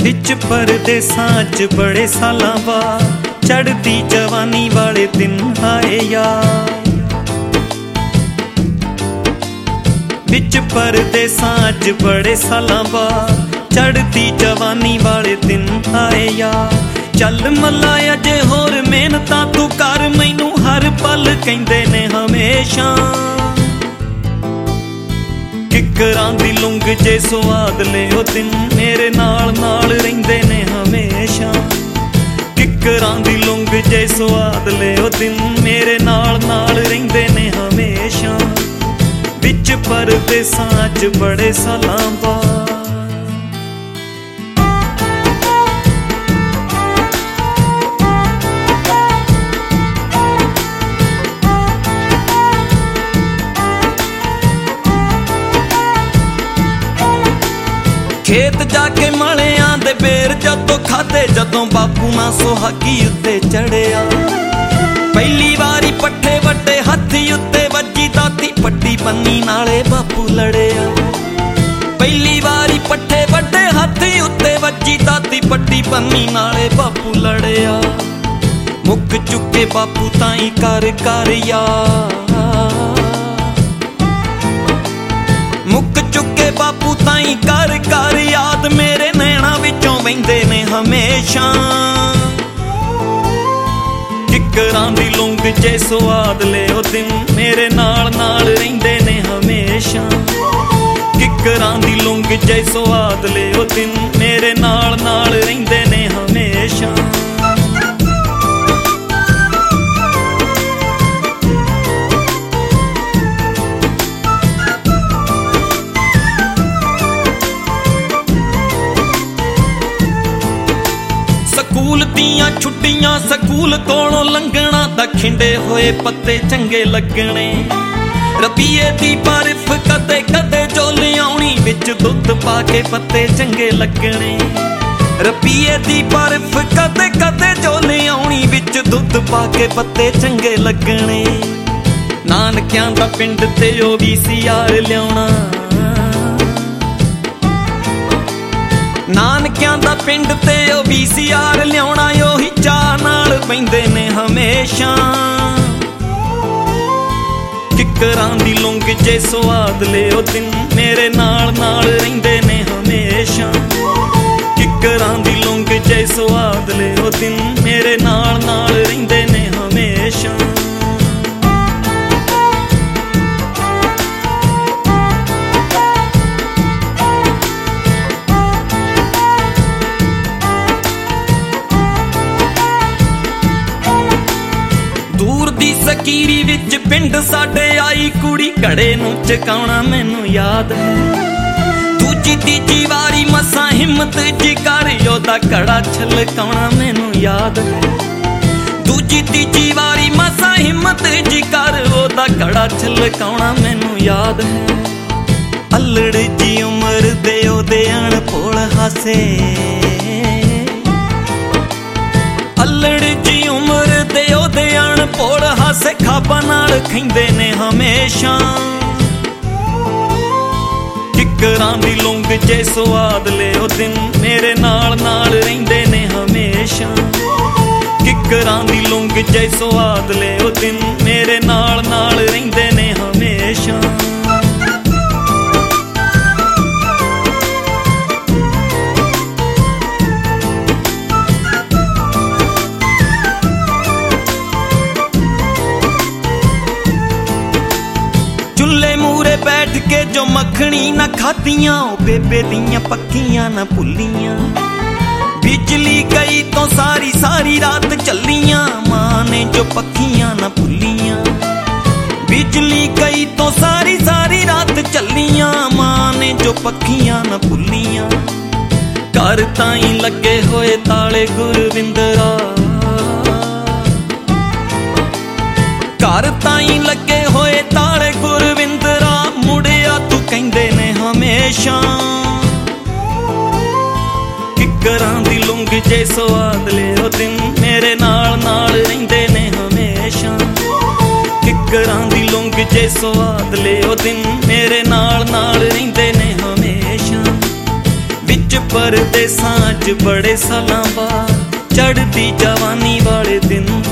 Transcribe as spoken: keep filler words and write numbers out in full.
विच परदेसां च बड़े सालां बाद चढ़दी जवानी वाले दिन आए यार। विच परदेसां च बड़े सालां बाद चढ़दी जवानी वाले दिन आए यार। चल मल्ला अजे होर मेहनतां तू कर, मैनू हर पल कहिंदे ने हमेशा। किकरां दी लुंग जे स्वाद ले ओ दिन मेरे नाल नाल रहिंदे ने हमेशा। किकरां दी लुंग जे स्वाद ले ओ दिन मेरे नाल नाल रहिंदे ने हमेशा। विच परदेसां च बड़े सालां बाद खेत जाके मलियां दे बेर जदों खाधे, जदों बापू ना सुहागी उत्ते चढ़िया। पहली वारी पट्ठे वड्डे हत्थी उत्ते वज्जी दाती, पट्टी पन्नी नाले बापू लड़िया। पहली वारी पट्ठे वड्डे हत्थी उत्ते वज्जी दाती, पट्टी पन्नी नाले बापू लड़िया। मुक चुके बापू ताई कर कर यार, मुक चुके बापू ताई कर कर याद, मेरे नैना विचों वहिंदे ने हमेशा। किकरां दी लुंग जे स्वाद ले ओ दिन मेरे नाल नाल रहिंदे ने हमेशा। किकरां दी लुंग जे स्वाद ले ओ दिन मेरे नाल नाल रहिंदे ने हमेशा। स्कूल दियां छुट्टियां स्कूल कोलों लंघना, दा खिंडे होए पत्ते चंगे लगने। रबीए दी बर्फ कदे कदे झोली आउणी, विच दुध पा के पत्ते चंगे लगने। रबीए दी बर्फ कदे कदे झोली आउणी, विच दुध पा के पत्ते चंगे लगने। नानकियां दा पिंड ते ओ वी सी आर लियाउणा, नानकियां दा पिंड ते ओ वी सी आर लियाउणा, ओही चाह नाल बहिंदे ने हमेशा। किकरां दी लुंग जे स्वाद ले ओ दिन मेरे नाल नाल रहिंदे ने हमेशा। किकरां दी लुंग जे स्वाद ले ओ दिन मेरे नाल नाल रहिंदे ने हमेशा। दूर दी सकीरी विच पिंड साडे आई कुड़ी, घड़े नूं चकाउणा मैनू याद है। दूजी तीजी वारी मसां हिम्मत जी कर, ओदा घड़ा छलकाउणा मैनू याद है। दूजी तीजी वारी मसां हिम्मत जी कर, ओदा घड़ा छलकाउणा मैनू याद है। अल्लड़ जी उमर दे ओदे अणभोल हासे, अल्लड़ जी उमर दे ओदे अणभोल हासे, खाबां नाल खैंदे ने हमेशा। किकरां दी लुंग जे स्वाद ले ओ दिन मेरे नाल नाल रहिंदे ने हमेशा। किकरां दी लुंग जे स्वाद ले ओ दिन मेरे नाल नाल रहिंदे ने हमेशा। चुल्ले मूरे बैठ के जो मखनी ना खादियां, ओ बेबे दियां पक्कियां ना भुल्लियां। बिजली गई तो सारी सारी रात चलियां, मां ने जो पक्कियां ना भुल्लियां। बिजली गई तो सारी सारी रात चलियां, मां ने जो पक्कियां ना भुल्लियां। घर ताई लगे होए ताले गुरविंदरा, घर ताई लगे होए ताले गुरविंदरा, मुड़िया तू कहिंदे ने हमेशा। किकरां दी लुंग जे स्वाद ले ओ दिन मेरे नाल नाल रहिंदे ने हमेशा। किकरां दी लुंग जे स्वाद ले ओ दिन मेरे नाल नाल रहिंदे ने हमेशा। विच च परदेसां च बड़े सालां बाद चढ़दी जवानी वाले दिन